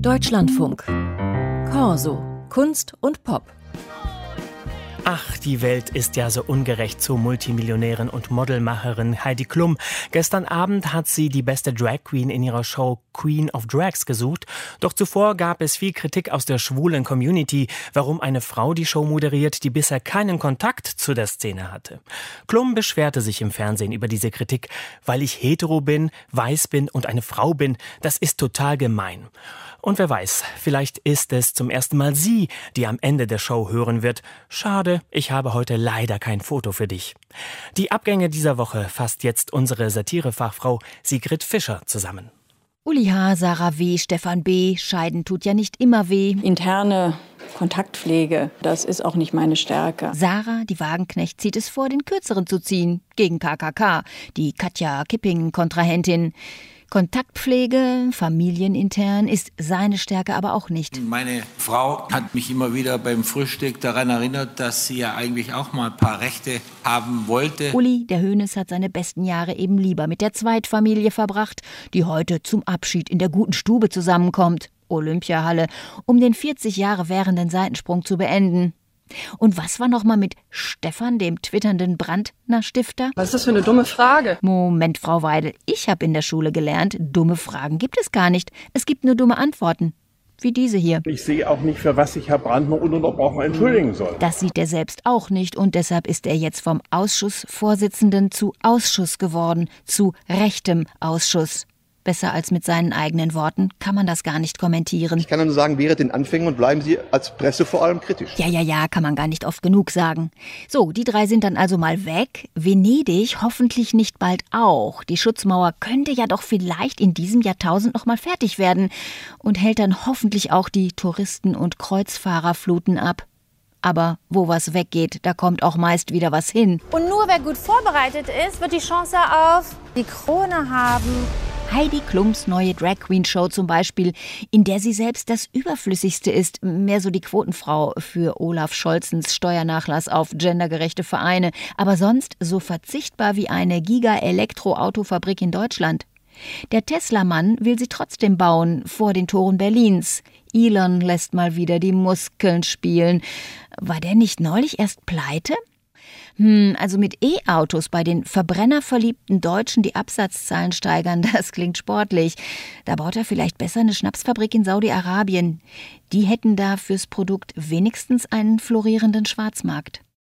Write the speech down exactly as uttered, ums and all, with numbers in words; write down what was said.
Deutschlandfunk. Corso. Kunst und Pop. Ach, die Welt ist ja so ungerecht zur Multimillionärin und Modelmacherin Heidi Klum. Gestern Abend hat sie die beste Drag Queen in ihrer Show Queen of Drags gesucht. Doch zuvor gab es viel Kritik aus der schwulen Community, warum eine Frau die Show moderiert, die bisher keinen Kontakt zu der Szene hatte. Klum beschwerte sich im Fernsehen über diese Kritik. Weil ich hetero bin, weiß bin und eine Frau bin, das ist total gemein. Und wer weiß, vielleicht ist es zum ersten Mal sie, die am Ende der Show hören wird: Schade, ich habe heute leider kein Foto für dich. Die Abgänge dieser Woche fasst jetzt unsere Satirefachfrau Sigrid Fischer zusammen. Uli H., Sarah W., Stefan B., Scheiden tut ja nicht immer weh. Interne Kontaktpflege, das ist auch nicht meine Stärke. Sarah, die Wagenknecht, zieht es vor, den Kürzeren zu ziehen. Gegen K K K, die Katja Kipping-Kontrahentin. Kontaktpflege, familienintern, ist seine Stärke aber auch nicht. Meine Frau hat mich immer wieder beim Frühstück daran erinnert, dass sie ja eigentlich auch mal ein paar Rechte haben wollte. Uli, der Hoeneß, hat seine besten Jahre eben lieber mit der Zweitfamilie verbracht, die heute zum Abschied in der guten Stube zusammenkommt, Olympiahalle, um den vierzig Jahre währenden Seitensprung zu beenden. Und was war noch mal mit Stefan, dem twitternden Brandner-Stifter? Was ist das für eine dumme Frage? Moment, Frau Weidel, ich habe in der Schule gelernt, dumme Fragen gibt es gar nicht. Es gibt nur dumme Antworten. Wie diese hier. Ich sehe auch nicht, für was sich Herr Brandner ununterbrochen entschuldigen soll. Das sieht er selbst auch nicht und deshalb ist er jetzt vom Ausschussvorsitzenden zu Ausschuss geworden, zu rechtem Ausschuss. Besser als mit seinen eigenen Worten kann man das gar nicht kommentieren. Ich kann nur sagen, während den Anfängen und bleiben Sie als Presse vor allem kritisch. Ja, ja, ja, kann man gar nicht oft genug sagen. So, die drei sind dann also mal weg. Venedig hoffentlich nicht bald auch. Die Schutzmauer könnte ja doch vielleicht in diesem Jahrtausend noch mal fertig werden und hält dann hoffentlich auch die Touristen- und Kreuzfahrerfluten ab. Aber wo was weggeht, da kommt auch meist wieder was hin. Und nur wer gut vorbereitet ist, wird die Chance auf die Krone haben. Heidi Klums neue Drag-Queen-Show zum Beispiel, in der sie selbst das Überflüssigste ist, mehr so die Quotenfrau für Olaf Scholzens Steuernachlass auf gendergerechte Vereine, aber sonst so verzichtbar wie eine Giga-Elektroautofabrik in Deutschland. Der Tesla-Mann will sie trotzdem bauen, vor den Toren Berlins. Elon lässt mal wieder die Muskeln spielen. War der nicht neulich erst pleite? Hm, also mit E-Autos bei den verbrennerverliebten Deutschen die Absatzzahlen steigern, das klingt sportlich. Da baut er vielleicht besser eine Schnapsfabrik in Saudi-Arabien. Die hätten da fürs Produkt wenigstens einen florierenden Schwarzmarkt.